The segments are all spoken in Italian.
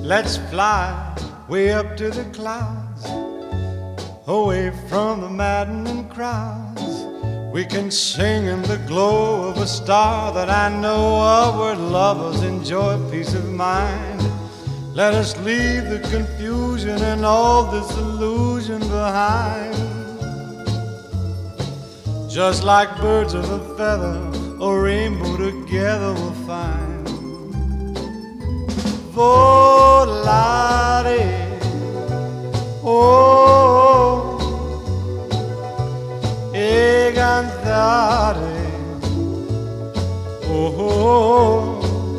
Let's fly way up to the clouds, away from the maddening crowds. We can sing in the glow of a star that I know of, where lovers enjoy peace of mind. Let us leave the confusion and all this illusion behind. Just like birds of a feather, a rainbow together we'll find. Volare, oh, e cantare, oh.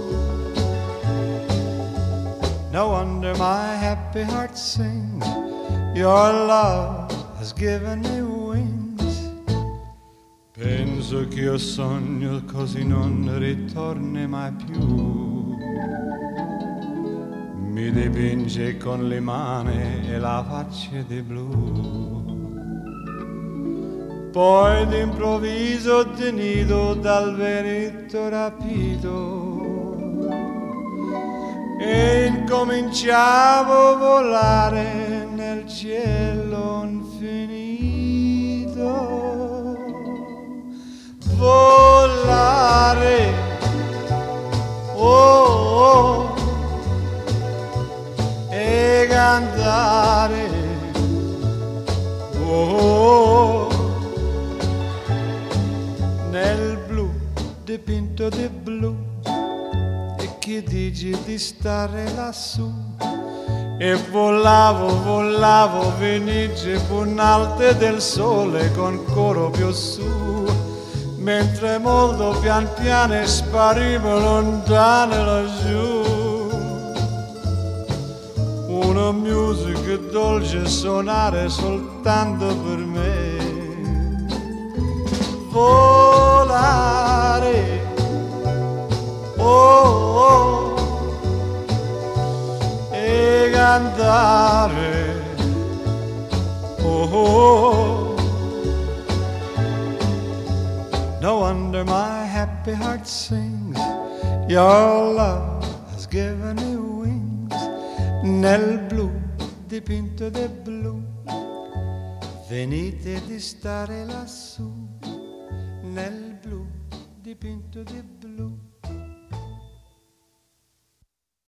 No wonder my happy heart sings. Your love has given me wings. Penso che io sogno così non ritorni mai più. Mi dipinge con le mani e la faccia di blu. Poi d'improvviso tenido dal vento rapito e incominciavo a volare nel cielo infinito. Volare, oh, oh, e cantare, oh, nel blu dipinto di blu. Che dici di stare lassù? E volavo, venice punalte del sole con coro più su, mentre molto pian piano sparivo lontano laggiù. Una musica dolce suonare soltanto per me. Volare, oh, oh, e cantare, oh, oh. No wonder my happy heart sings. Your love has given me wings. Nel blu dipinto di blu, venite di stare lassù. Nel blu dipinto di blu.